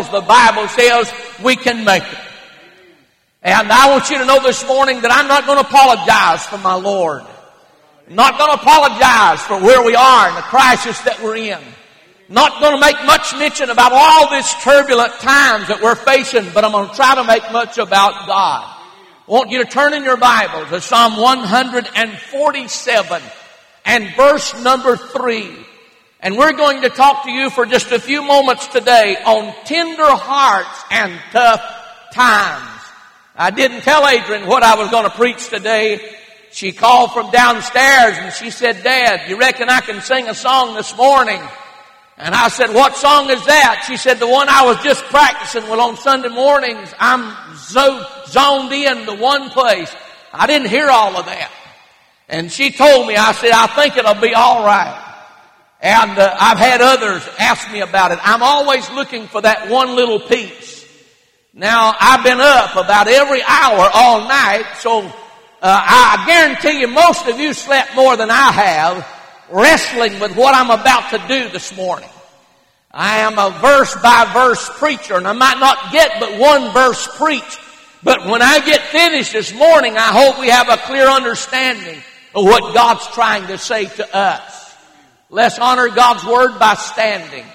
because the Bible says we can make it. And I want you to know this morning that I'm not going to apologize for my Lord. I'm not going to apologize for where we are and the crisis that we're in. Not going to make much mention about all these turbulent times that we're facing, but I'm going to try to make much about God. I want you to turn in your Bible to Psalm 147 and verse number 3. And we're going to talk to you for just a few moments today on tender hearts and tough times. I didn't tell Adrian what I was going to preach today. She called from downstairs and she said, "Dad, you reckon I can sing a song this morning?" And I said, "What song is that?" She said, "The one I was just practicing." Well, on Sunday mornings, I'm zoned in to one place. I didn't hear all of that. And she told me, I said, "I think it'll be all right." And I've had others ask me about it. I'm always looking for that one little piece. Now, I've been up about every hour all night, so I guarantee you most of you slept more than I have, wrestling with what I'm about to do this morning. I am a verse-by-verse preacher, and I might not get but one verse preached. But when I get finished this morning, I hope we have a clear understanding of what God's trying to say to us. Let's honor God's Word by standing.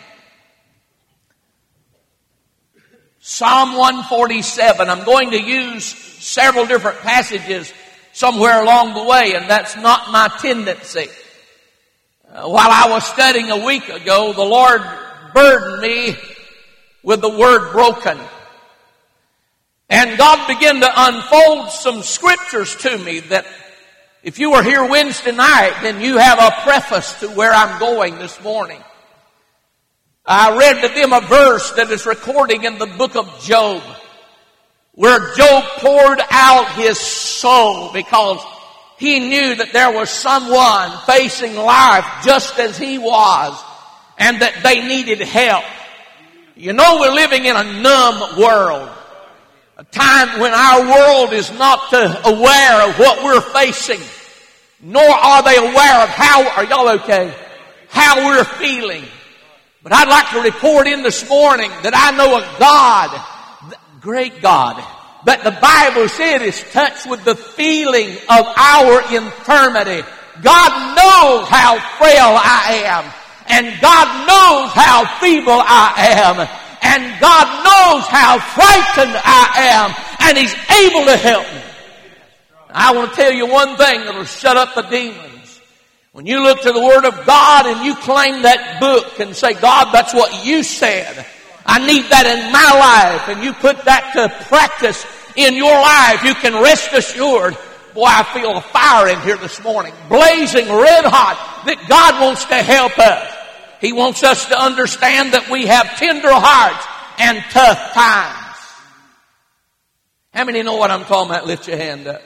Psalm 147. I'm going to use several different passages somewhere along the way, and that's not my tendency. While I was studying a week ago, the Lord burdened me with the word broken. And God began to unfold some scriptures to me that if you were here Wednesday night, then you have a preface to where I'm going this morning. I read to them a verse that is recording in the book of Job, where Job poured out his soul because he knew that there was someone facing life just as he was and that they needed help. You know, we're living in a numb world, a time when our world is not aware of what we're facing, nor are they aware of are y'all okay? How we're feeling. But I'd like to report in this morning that I know a God, great God, that the Bible said is touched with the feeling of our infirmity. God knows how frail I am, and God knows how feeble I am, and God knows how frightened I am, and He's able to help me. I want to tell you one thing that will shut up the demons. When you look to the Word of God and you claim that book and say, "God, that's what you said. I need that in my life," and you put that to practice in your life, you can rest assured, boy, I feel a fire in here this morning, blazing red hot, that God wants to help us. He wants us to understand that we have tender hearts and tough times. How many know what I'm talking about? Lift your hand up.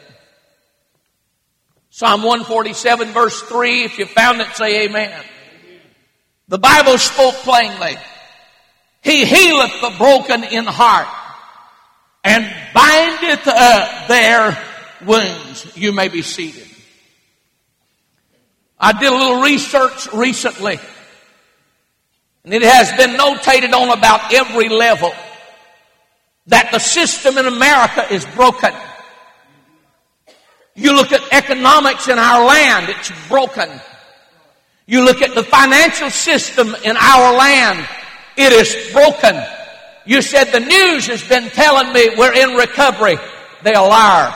Psalm 147 verse 3, if you found it, say amen. The Bible spoke plainly. He healeth the broken in heart and bindeth up their wounds. You may be seated. I did a little research recently, and it has been notated on about every level that the system in America is broken. You look at economics in our land, it's broken. You look at the financial system in our land, it is broken. You said the news has been telling me we're in recovery. They're a liar.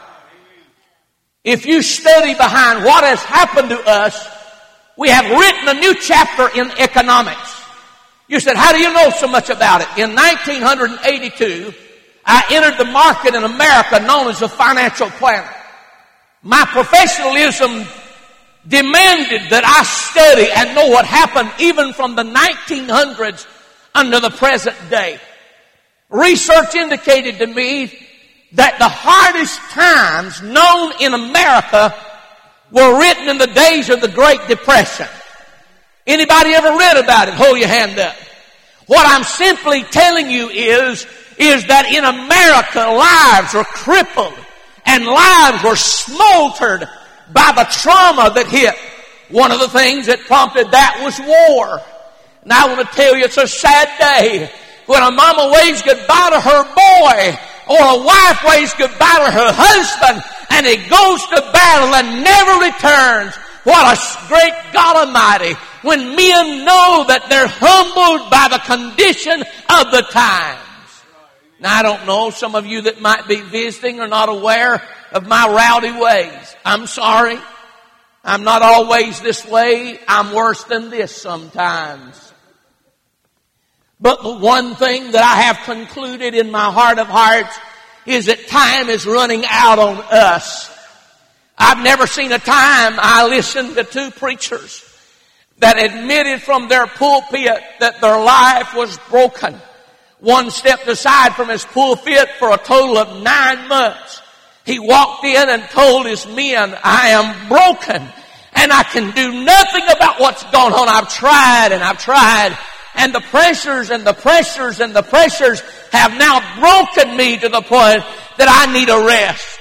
If you study behind what has happened to us, we have written a new chapter in economics. You said, how do you know so much about it? In 1982, I entered the market in America known as a financial planner. My professionalism demanded that I study and know what happened even from the 1900s under the present day. Research indicated to me that the hardest times known in America were written in the days of the Great Depression. Anybody ever read about it? Hold your hand up. What I'm simply telling you is that in America lives were crippled and lives were smoldered by the trauma that hit. One of the things that prompted that was war. And I want to tell you, it's a sad day when a mama waves goodbye to her boy, or a wife waves goodbye to her husband, and he goes to battle and never returns. What a great God Almighty, when men know that they're humbled by the condition of the times. Now I don't know, some of you that might be visiting are not aware of my rowdy ways. I'm sorry. I'm not always this way. I'm worse than this sometimes. But the one thing that I have concluded in my heart of hearts is that time is running out on us. I've never seen a time. I listened to two preachers that admitted from their pulpit that their life was broken. One stepped aside from his pulpit for a total of 9 months. He walked in and told his men, I am broken and I can do nothing about what's going on. I've tried and I've tried. And the pressures and the pressures and the pressures have now broken me to the point that I need a rest.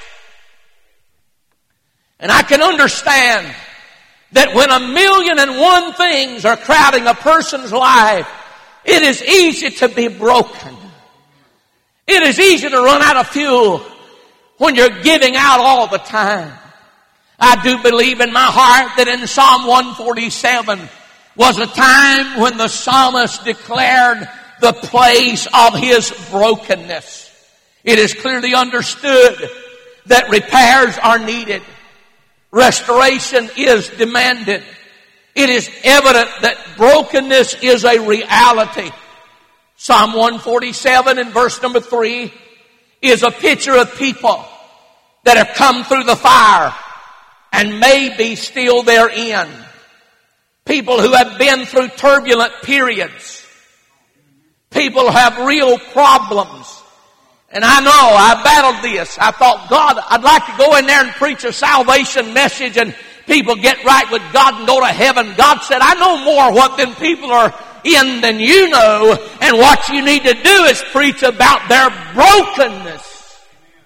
And I can understand that when 1,000,001 things are crowding a person's life, it is easy to be broken. It is easy to run out of fuel when you're giving out all the time. I do believe in my heart that in Psalm 147 was a time when the psalmist declared the place of his brokenness. It is clearly understood that repairs are needed. Restoration is demanded. It is evident that brokenness is a reality. Psalm 147 in verse number 3 is a picture of people that have come through the fire and may be still therein. People who have been through turbulent periods. People who have real problems. And I know, I battled this. I thought, God, I'd like to go in there and preach a salvation message and people get right with God and go to heaven. God said, I know more what them people are in than you know, and what you need to do is preach about their brokenness.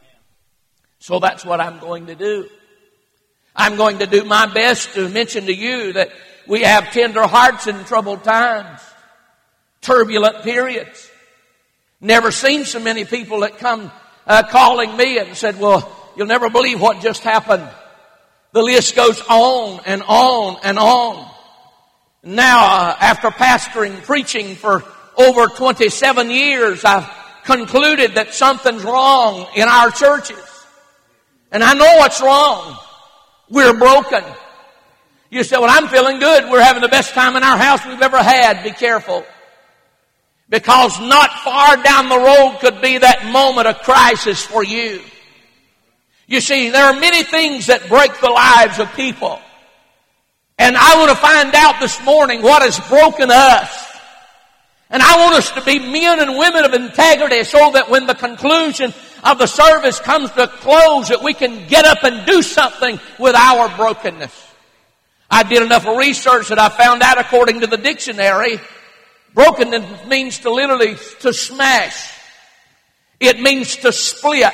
So that's what I'm going to do. I'm going to do my best to mention to you that we have tender hearts in troubled times, turbulent periods. Never seen so many people that come calling me and said, well, you'll never believe what just happened. The list goes on and on and on. Now, after pastoring, preaching for over 27 years, I've concluded that something's wrong in our churches. And I know what's wrong. We're broken. You say, well, I'm feeling good. We're having the best time in our house we've ever had. Be careful. Because not far down the road could be that moment of crisis for you. You see, there are many things that break the lives of people. And I want to find out this morning what has broken us. And I want us to be men and women of integrity so that when the conclusion of the service comes to a close, that we can get up and do something with our brokenness. I did enough research that I found out, according to the dictionary, brokenness means to literally to smash. It means to split.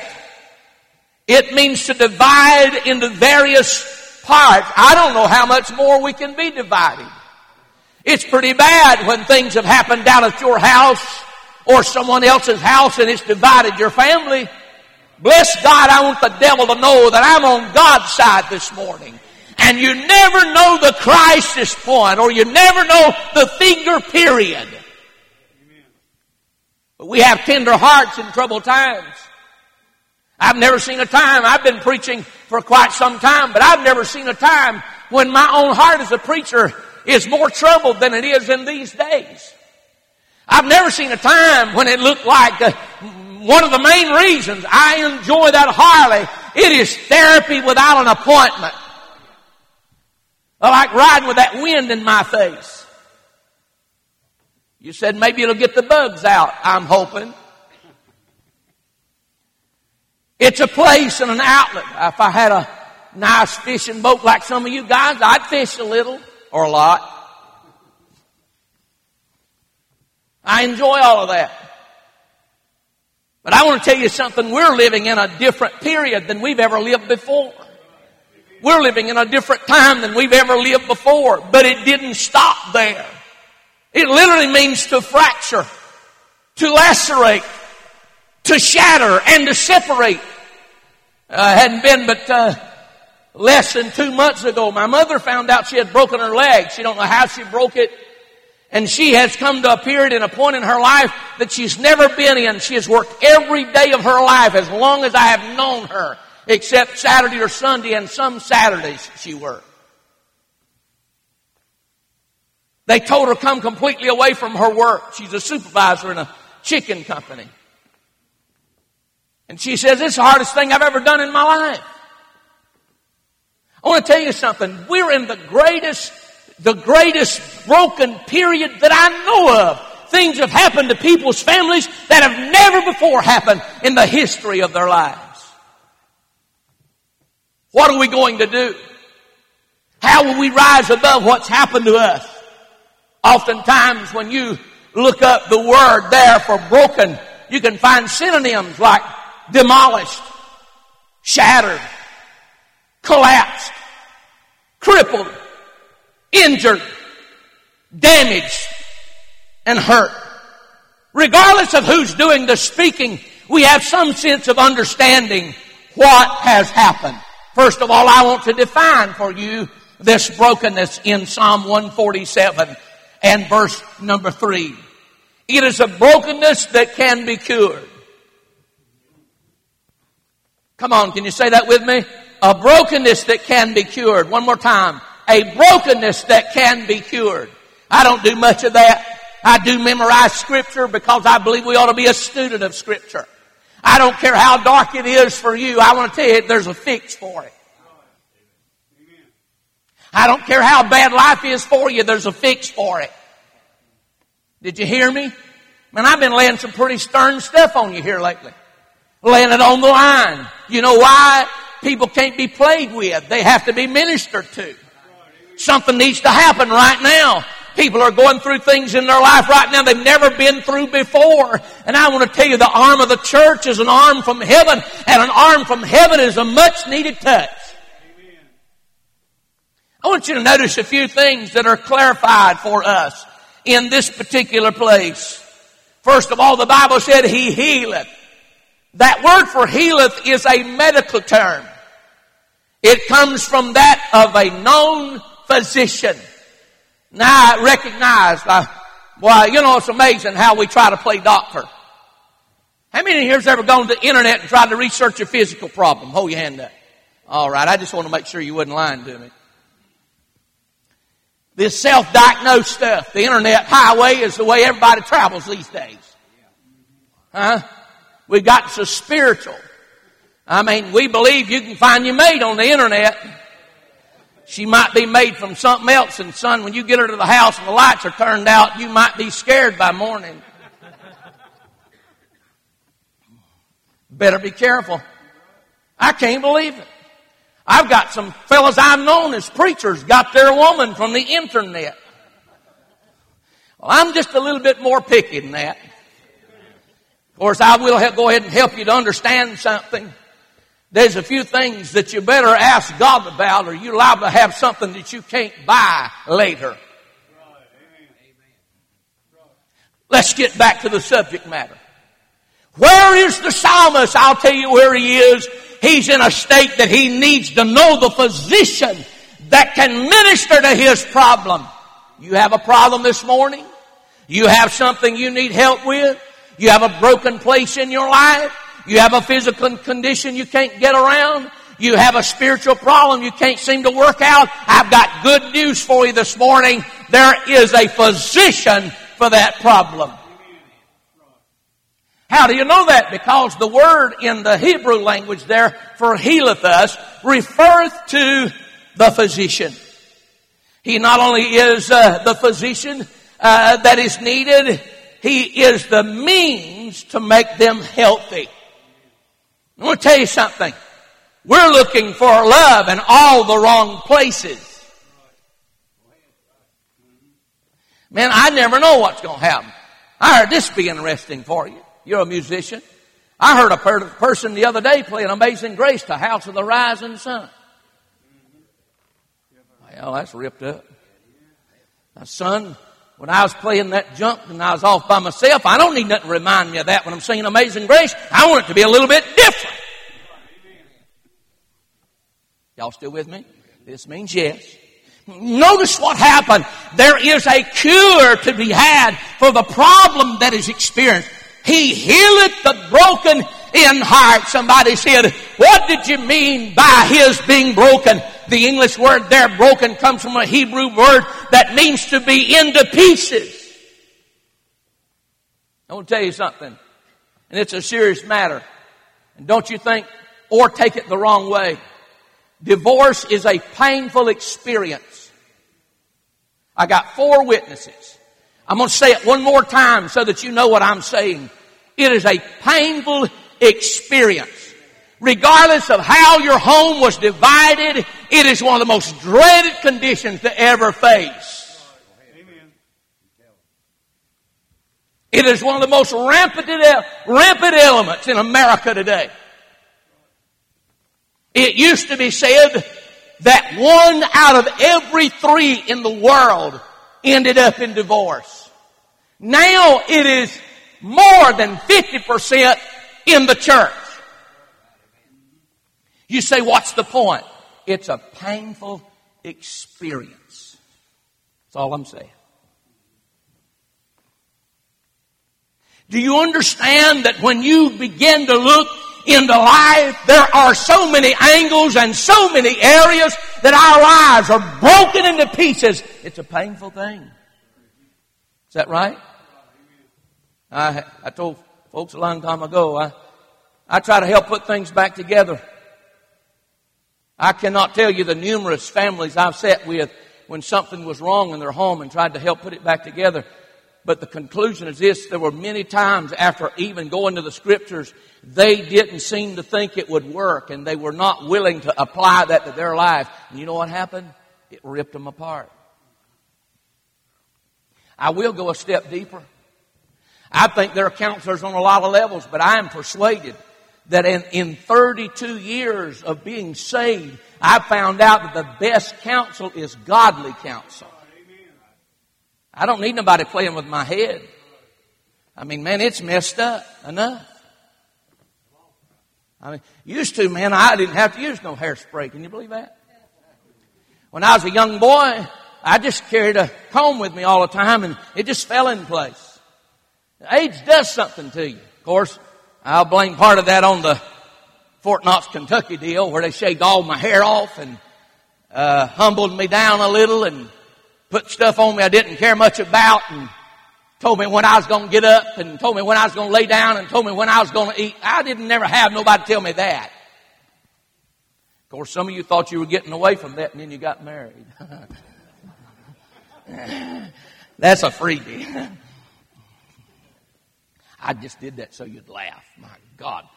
It means to divide into various parts. I don't know how much more we can be divided. It's pretty bad when things have happened down at your house or someone else's house and it's divided your family. Bless God, I want the devil to know that I'm on God's side this morning. And you never know the crisis point, or you never know the finger period. But we have tender hearts in troubled times. I've never seen a time, I've been preaching for quite some time, but I've never seen a time when my own heart as a preacher is more troubled than it is in these days. I've never seen a time when it looked like one of the main reasons I enjoy that Harley, it is therapy without an appointment. I like riding with that wind in my face. You said maybe it'll get the bugs out. I'm hoping. It's a place and an outlet. If I had a nice fishing boat like some of you guys, I'd fish a little or a lot. I enjoy all of that. But I want to tell you something. We're living in a different period than we've ever lived before. We're living in a different time than we've ever lived before. But it didn't stop there. It literally means to fracture. to lacerate, to shatter, and to separate. Hadn't been but less than 2 months ago, my mother found out she had broken her leg. She don't know how she broke it. And she has come to a period and a point in her life that she's never been in. She has worked every day of her life as long as I have known her, except Saturday or Sunday, and some Saturdays she worked. They told her to come completely away from her work. She's a supervisor in a chicken company. And she says, it's the hardest thing I've ever done in my life. I want to tell you something. We're in the greatest broken period that I know of. Things have happened to people's families that have never before happened in the history of their lives. What are we going to do? How will we rise above what's happened to us? Oftentimes when you look up the word there for broken, you can find synonyms like demolished, shattered, collapsed, crippled, injured, damaged, and hurt. Regardless of who's doing the speaking, we have some sense of understanding what has happened. First of all, I want to define for you this brokenness in Psalm 147 and verse number 3. It is a brokenness that can be cured. Come on, can you say that with me? A brokenness that can be cured. One more time. A brokenness that can be cured. I don't do much of that. I do memorize Scripture because I believe we ought to be a student of Scripture. I don't care how dark it is for you. I want to tell you, there's a fix for it. I don't care how bad life is for you. There's a fix for it. Did you hear me? Man, I've been laying some pretty stern stuff on you here lately. Laying it on the line. You know why? People can't be played with. They have to be ministered to. Something needs to happen right now. People are going through things in their life right now they've never been through before. And I want to tell you, the arm of the church is an arm from heaven, and an arm from heaven is a much needed touch. Amen. I want you to notice a few things that are clarified for us in this particular place. First of all, the Bible said He healeth. That word for healeth is a medical term. It comes from that of a known physician. Now I recognize, it's amazing how we try to play doctor. How many of you have ever gone to the internet and tried to research a physical problem? Hold your hand up. All right, I just want to make sure you wasn't lying to me. This self-diagnosed stuff, the internet highway is the way everybody travels these days. Huh? We've got so spiritual. I mean, we believe you can find your mate on the internet. She might be made from something else, and son, when you get her to the house and the lights are turned out, you might be scared by morning. Better be careful. I can't believe it. I've got some fellas I've known as preachers got their woman from the internet. Well, I'm just a little bit more picky than that. Of course, I will go ahead and help you to understand something. There's a few things that you better ask God about, or you're liable to have something that you can't buy later. Let's get back to the subject matter. Where is the psalmist? I'll tell you where he is. He's in a state that he needs to know the physician that can minister to his problem. You have a problem this morning? You have something you need help with? You have a broken place in your life? You have a physical condition you can't get around? You have a spiritual problem you can't seem to work out? I've got good news for you this morning. There is a physician for that problem. How do you know that? Because the word in the Hebrew language there for healeth us refereth to the physician. He not only is the physician that is needed, he is the means to make them healthy. I want to tell you something. We're looking for love in all the wrong places. Man, I never know what's going to happen. I heard this be interesting for you. You're a musician. I heard a person the other day playing Amazing Grace to House of the Rising Sun. Well, that's ripped up. Now, son, When I was playing that junk and I was off by myself, I don't need nothing to remind me of that when I'm singing Amazing Grace. I want it to be a little bit different. Y'all still with me? This means yes. Notice what happened. There is a cure to be had for the problem that is experienced. He healeth the broken in heart. Somebody said, what did you mean by his being broken? The English word there, broken, comes from a Hebrew word that means to be into pieces. I want to tell you something, and it's a serious matter. And don't you think or take it the wrong way. Divorce is a painful experience. I got 4 witnesses. I'm going to say it one more time so that you know what I'm saying. It is a painful experience. Regardless of how your home was divided, it is one of the most dreaded conditions to ever face. It is one of the most rampant elements in America today. It used to be said that 1 out of every 3 in the world ended up in divorce. Now it is more than 50% in the church. You say, what's the point? It's a painful experience. That's all I'm saying. Do you understand that when you begin to look into life, there are so many angles and so many areas that our lives are broken into pieces? It's a painful thing. Is that right? I told folks a long time ago, I try to help put things back together. I cannot tell you the numerous families I've sat with when something was wrong in their home and tried to help put it back together. But the conclusion is this: there were many times after even going to the Scriptures, they didn't seem to think it would work, and they were not willing to apply that to their life. And you know what happened? It ripped them apart. I will go a step deeper. I think there are counselors on a lot of levels, but I am persuaded that in 32 years of being saved, I found out that the best counsel is godly counsel. I don't need nobody playing with my head. I mean, man, it's messed up enough. I mean, used to, man, I didn't have to use no hairspray. Can you believe that? When I was a young boy, I just carried a comb with me all the time, and it just fell in place. Age does something to you. Of course, I'll blame part of that on the Fort Knox, Kentucky deal, where they shaved all my hair off and humbled me down a little and put stuff on me I didn't care much about, and told me when I was going to get up, and told me when I was going to lay down, and told me when I was going to eat. I didn't never have nobody tell me that. Of course, some of you thought you were getting away from that, and then you got married. That's a freebie. I just did that so you'd laugh. My God.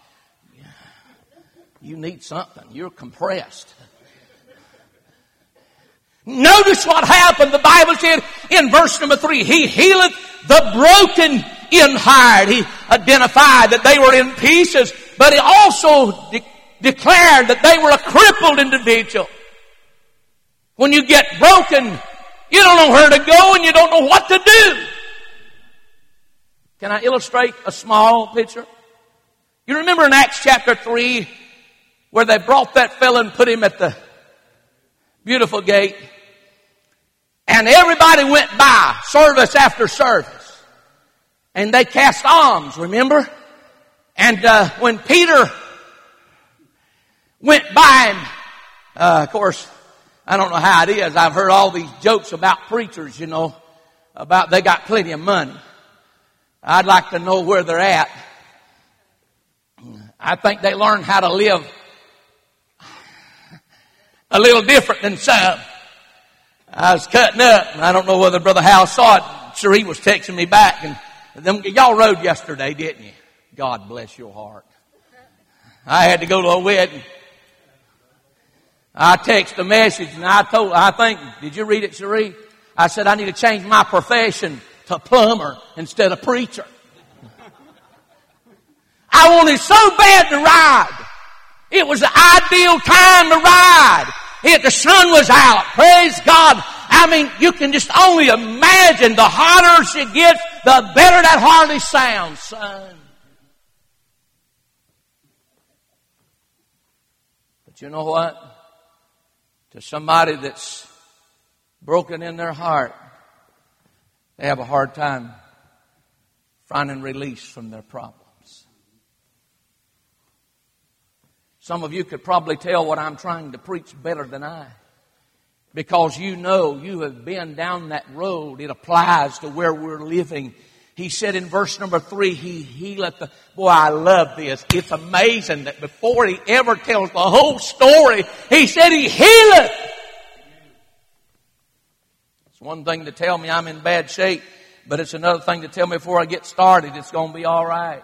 You need something. You're compressed. Notice what happened. The Bible said in verse number 3, He healeth the broken in heart. He identified that they were in pieces, but He also declared that they were a crippled individual. When you get broken, you don't know where to go and you don't know what to do. Can I illustrate a small picture? You remember in Acts chapter 3 where they brought that fellow and put him at the beautiful gate, and everybody went by service after service, and they cast alms, remember? And when Peter went by him, of course, I don't know how it is. I've heard all these jokes about preachers, about they got plenty of money. I'd like to know where they're at. I think they learned how to live a little different than some. I was cutting up, and I don't know whether Brother Hal saw it. Sure, he was texting me back. And y'all rode yesterday, didn't you? God bless your heart. I had to go to a wedding. I texted a message, and did you read it, Cherie? I said, I need to change my profession to plumber instead of preacher. I wanted so bad to ride. It was the ideal time to ride. The sun was out. Praise God. I mean, you can just only imagine imagine, the hotter she gets, the better that hardly sounds, son. But you know what? To somebody that's broken in their heart, they have a hard time finding release from their problems. Some of you could probably tell what I'm trying to preach better than I. Because you know you have been down that road. It applies to where we're living. He said in verse number 3, He healeth the... Boy, I love this. It's amazing that before He ever tells the whole story, He said He healeth. It's one thing to tell me I'm in bad shape, but it's another thing to tell me before I get started it's going to be all right.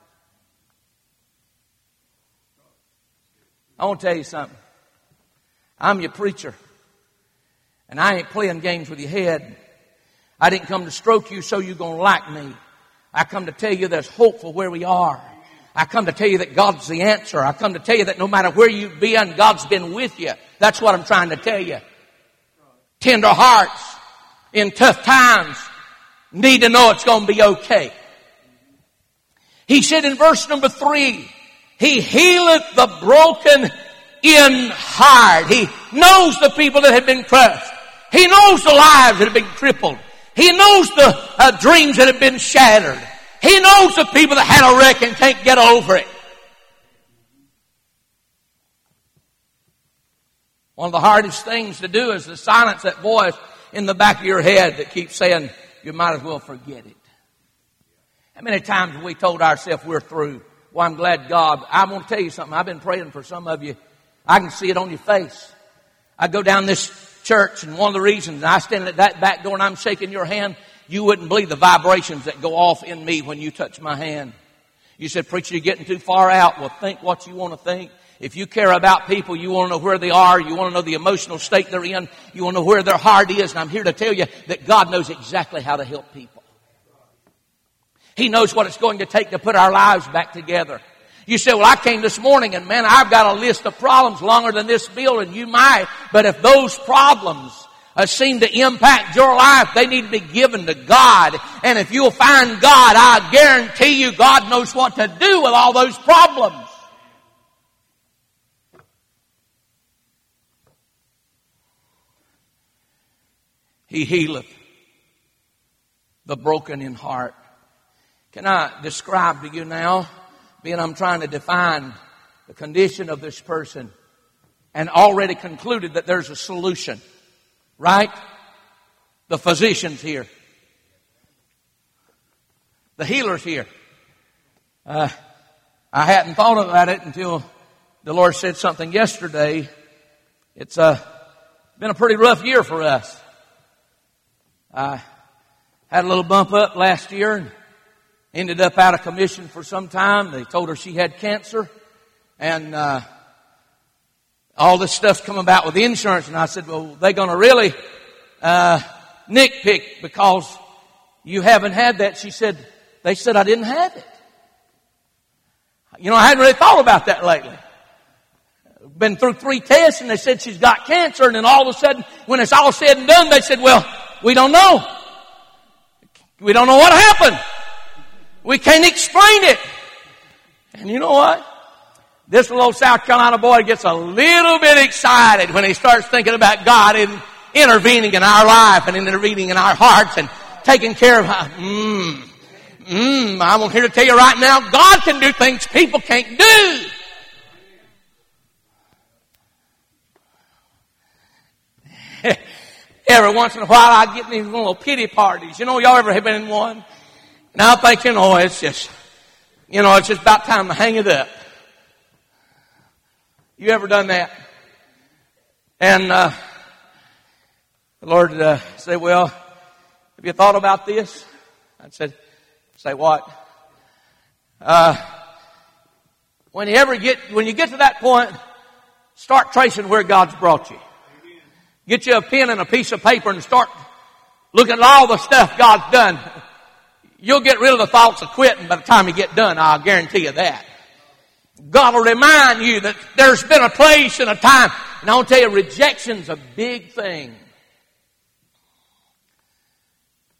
I want to tell you something. I'm your preacher. And I ain't playing games with your head. I didn't come to stroke you so you're going to like me. I come to tell you there's hope for where we are. I come to tell you that God's the answer. I come to tell you that no matter where you've been, God's been with you. That's what I'm trying to tell you. Tender hearts in tough times need to know it's going to be okay. He said in verse number 3, He healeth the broken in heart. He knows the people that have been crushed. He knows the lives that have been crippled. He knows the dreams that have been shattered. He knows the people that had a wreck and can't get over it. One of the hardest things to do is to silence that voice in the back of your head that keeps saying, you might as well forget it. How many times have we told ourselves we're through? Well, I'm glad God. I want to tell you something. I've been praying for some of you. I can see it on your face. I go down this church, and one of the reasons I stand at that back door and I'm shaking your hand, you wouldn't believe the vibrations that go off in me when you touch my hand. You said, preacher, you're getting too far out. Well, think what you want to think. If you care about people, you want to know where they are. You want to know the emotional state they're in. You want to know where their heart is. And I'm here to tell you that God knows exactly how to help people. He knows what it's going to take to put our lives back together. You say, well, I came this morning and man, I've got a list of problems longer than this bill, and you might. But if those problems seem to impact your life, they need to be given to God. And if you'll find God, I guarantee you God knows what to do with all those problems. He healeth the broken in heart. Can I describe to you now, being I'm trying to define the condition of this person and already concluded that there's a solution, right? The physician's here. The healer's here. I hadn't thought about it until the Lord said something yesterday. It's been a pretty rough year for us. I had a little bump up last year and ended up out of commission for some time. They told her she had cancer. And all this stuff's come about with insurance. And I said, well, they're going to really nitpick because you haven't had that. She said, they said I didn't have it. You know, I hadn't really thought about that lately. Been through 3 tests and they said she's got cancer. And then all of a sudden, when it's all said and done, they said, well, we don't know. We don't know what happened. We can't explain it. And you know what? This little South Carolina boy gets a little bit excited when he starts thinking about God intervening in our life and intervening in our hearts and taking care of I'm here to tell you right now, God can do things people can't do. Every once in a while I get in these little pity parties. You know, y'all ever have been in one? And I'm thinking, it's just about time to hang it up. You ever done that? And the Lord said, well, have you thought about this? I said, say what? When you get to that point, start tracing where God's brought you. Get you a pen and a piece of paper and start looking at all the stuff God's done. You'll get rid of the thoughts of quitting by the time you get done. I'll guarantee you that. God will remind you that there's been a place and a time. And I'll tell you, rejection's a big thing.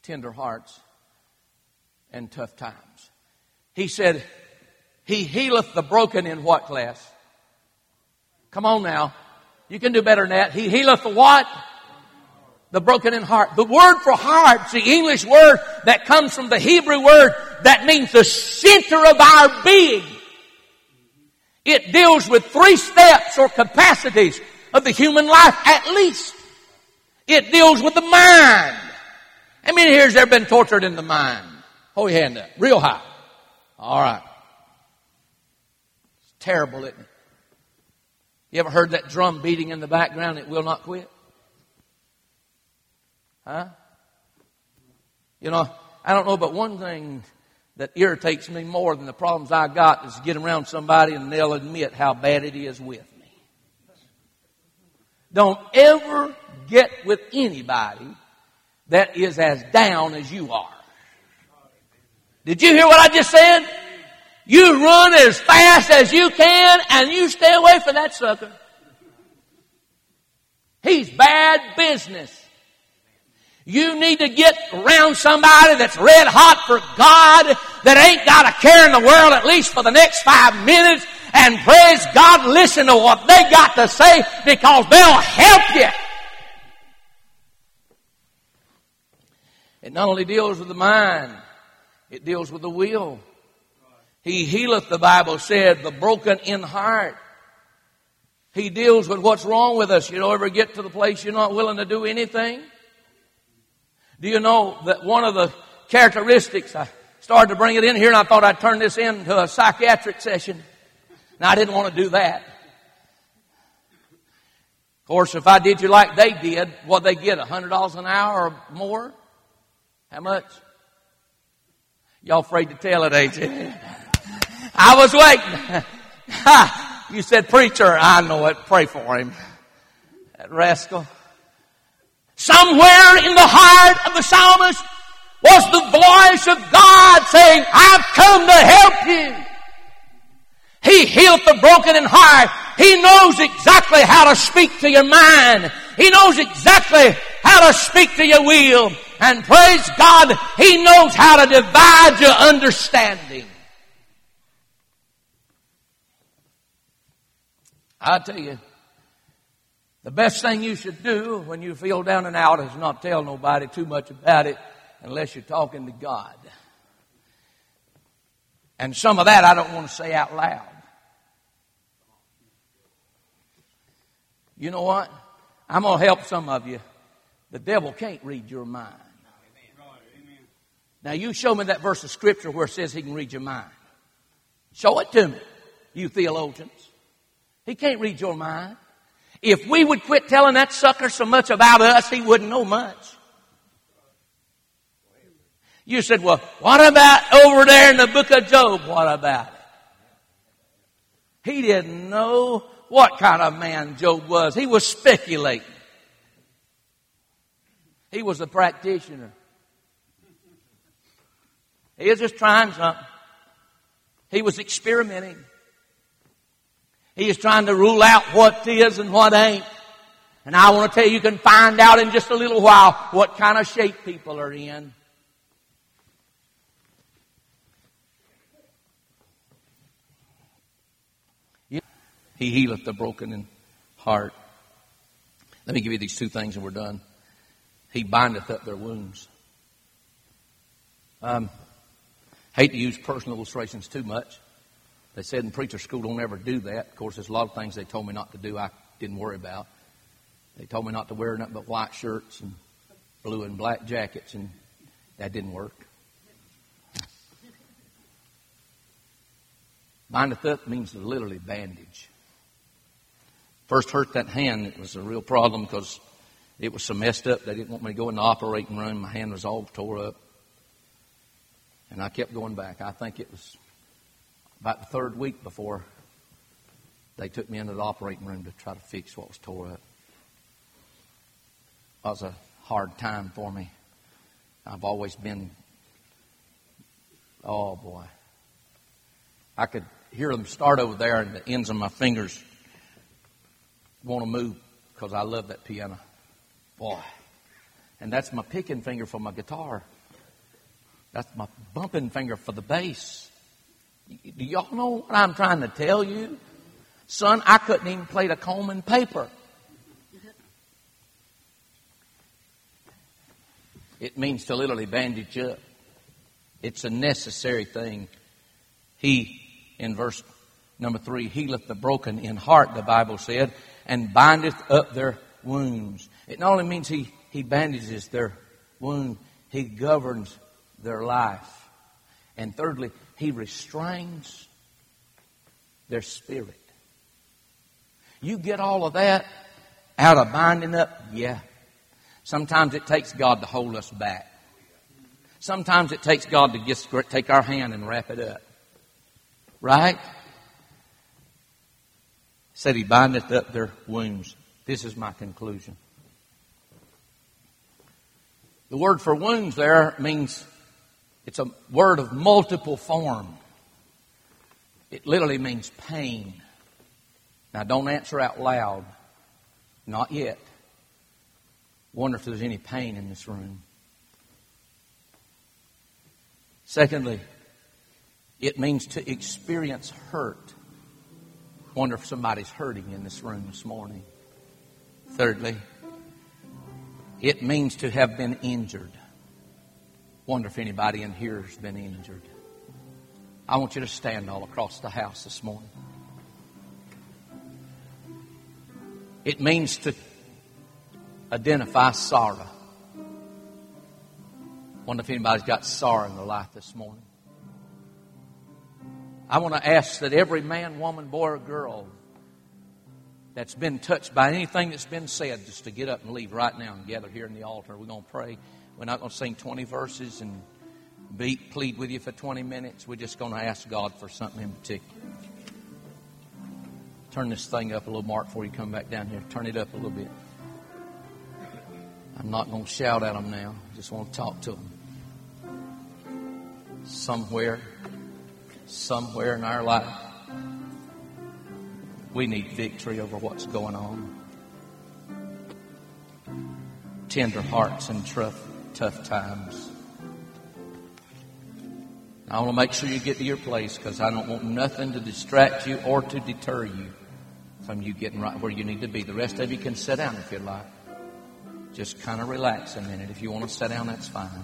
tender hearts and tough times. He said, He healeth the broken in what class? Come on now. You can do better than that. He healeth the what? The broken in heart. The word for heart is the English word that comes from the Hebrew word that means the center of our being. It deals with 3 steps or capacities of the human life at least. It deals with the mind. How many here has ever been tortured in the mind? Hold your hand up. Real high. All right. It's terrible, isn't it? You ever heard that drum beating in the background? It will not quit. Huh? You know, I don't know, but one thing that irritates me more than the problems I got is get around somebody and they'll admit how bad it is with me. Don't ever get with anybody that is as down as you are. Did you hear what I just said? You run as fast as you can and you stay away from that sucker. He's bad business. You need to get around somebody that's red hot for God, that ain't got a care in the world at least for the next 5 minutes, and praise God, listen to what they got to say because they'll help you. It not only deals with the mind, it deals with the will. He healeth, the Bible said, the broken in heart. He deals with what's wrong with us. You don't ever get to the place you're not willing to do anything? Do you know that one of the characteristics, I started to bring it in here and I thought I'd turn this into a psychiatric session. Now I didn't want to do that. Of course, if I did you like they did, what they get, $100 an hour or more? How much? Y'all afraid to tell it, ain't you? I was waiting. You said, preacher, I know it. Pray for him. That rascal. Somewhere in the heart of the psalmist was the voice of God saying, I've come to help you. He healed the broken in heart. He knows exactly how to speak to your mind. He knows exactly how to speak to your will. And praise God, He knows how to divide your understanding. I tell you, the best thing you should do when you feel down and out is not tell nobody too much about it unless you're talking to God. And some of that I don't want to say out loud. You know what? I'm going to help some of you. The devil can't read your mind. Now you show me that verse of Scripture where it says he can read your mind. Show it to me, you theologians. He can't read your mind. If we would quit telling that sucker so much about us, he wouldn't know much. You said, well, what about over there in the book of Job? What about it? He didn't know what kind of man Job was. He was speculating. He was a practitioner. He was just trying something. He was experimenting. He is trying to rule out what is and what ain't. And I want to tell you, you can find out in just a little while what kind of shape people are in. He healeth the broken in heart. Let me give you these 2 things and we're done. He bindeth up their wounds. Hate to use personal illustrations too much. They said in preacher school, don't ever do that. Of course, there's a lot of things they told me not to do I didn't worry about. They told me not to wear nothing but white shirts and blue and black jackets, and that didn't work. Bindeth up means literally bandage. First hurt that hand, it was a real problem because it was so messed up. They didn't want me to go in the operating room. My hand was all tore up. And I kept going back. I think it was about the 3rd week before they took me into the operating room to try to fix what was tore up. It was a hard time for me. I've always been, oh boy. I could hear them start over there and the ends of my fingers want to move because I love that piano. Boy. And that's my picking finger for my guitar. That's my bumping finger for the bass. Do y'all know what I'm trying to tell you? Son, I couldn't even play the comb and paper. It means to literally bandage up. It's a necessary thing. He, in verse number 3, healeth the broken in heart, the Bible said, and bindeth up their wounds. It not only means he bandages their wound, he governs their life. And thirdly, he restrains their spirit. You get all of that out of binding up? Yeah. Sometimes it takes God to hold us back. Sometimes it takes God to just take our hand and wrap it up. Right? Said he bindeth up their wounds. This is my conclusion. The word for wounds there means it's a word of multiple form. It literally means pain. Now don't answer out loud. Not yet. Wonder if there's any pain in this room. Secondly, it means to experience hurt. Wonder if somebody's hurting in this room this morning. Thirdly, it means to have been injured. Wonder if anybody in here has been injured. I want you to stand all across the house this morning. It means to identify sorrow. Wonder if anybody's got sorrow in their life this morning. I want to ask that every man, woman, boy, or girl that's been touched by anything that's been said, just to get up and leave right now and gather here in the altar. We're going to pray. We're not going to sing 20 verses and plead with you for 20 minutes. We're just going to ask God for something in particular. Turn this thing up a little, Mark, before you come back down here. Turn it up a little bit. I'm not going to shout at them now. I just want to talk to them. Somewhere in our life, we need victory over what's going on. Tender hearts in tough times. I want to make sure you get to your place, because I don't want nothing to distract you or to deter you from you getting right where you need to be. The rest of you can sit down if you'd like. Just kind of relax a minute. If you want to sit down, that's fine.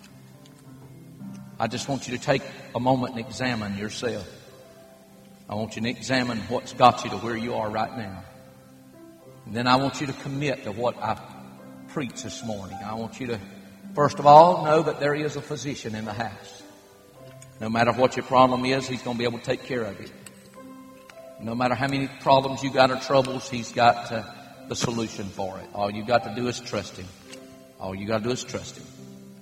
I just want you to take a moment and examine yourself. I want you to examine what's got you to where you are right now. And then I want you to commit to what I've preached this morning. I want you to, first of all, know that there is a physician in the house. No matter what your problem is, he's going to be able to take care of it. No matter how many problems you got or troubles, he's got the solution for it. All you got to do is trust him. All you got to do is trust him.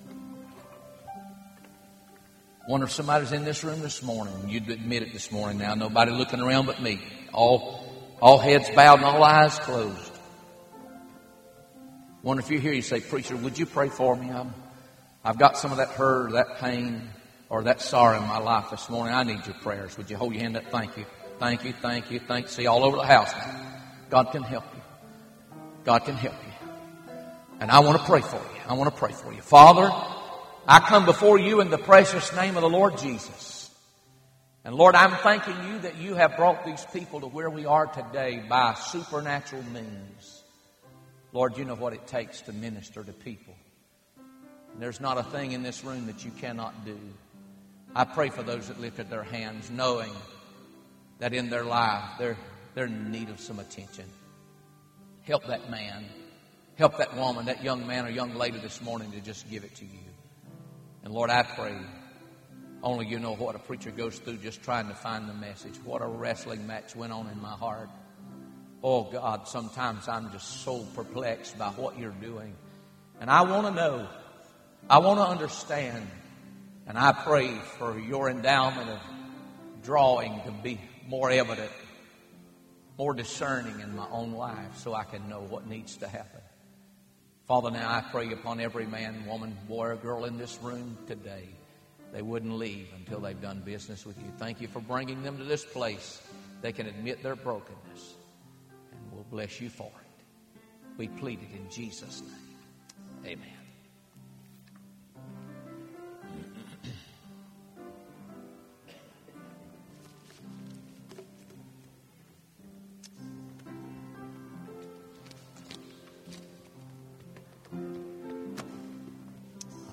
Wonder if somebody's in this room this morning. You'd admit it this morning now. Nobody looking around but me. All heads bowed and all eyes closed. Wonder if you're here, you say, "Preacher, would you pray for me? I've got some of that hurt or that pain or that sorrow in my life this morning. I need your prayers. Would you hold your hand up? Thank you. Thank you. Thank you. Thank you." See, all over the house. God can help you. God can help you. And I want to pray for you. I want to pray for you. Father, I come before you in the precious name of the Lord Jesus. And Lord, I'm thanking you that you have brought these people to where we are today by supernatural means. Lord, you know what it takes to minister to people. And there's not a thing in this room that you cannot do. I pray for those that lifted their hands, knowing that in their life they're in need of some attention. Help that man, help that woman, that young man or young lady this morning to just give it to you. And Lord, I pray, only you know what a preacher goes through just trying to find the message. What a wrestling match went on in my heart. Oh God, sometimes I'm just so perplexed by what you're doing. And I want to know. I want to understand. And I pray for your endowment of drawing to be more evident, more discerning in my own life, so I can know what needs to happen. Father, now I pray upon every man, woman, boy, or girl in this room today. They wouldn't leave until they've done business with you. Thank you for bringing them to this place. They can admit their brokenness. And we'll bless you for it. We plead it in Jesus' name. Amen.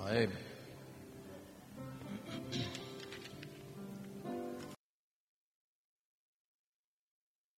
Amen.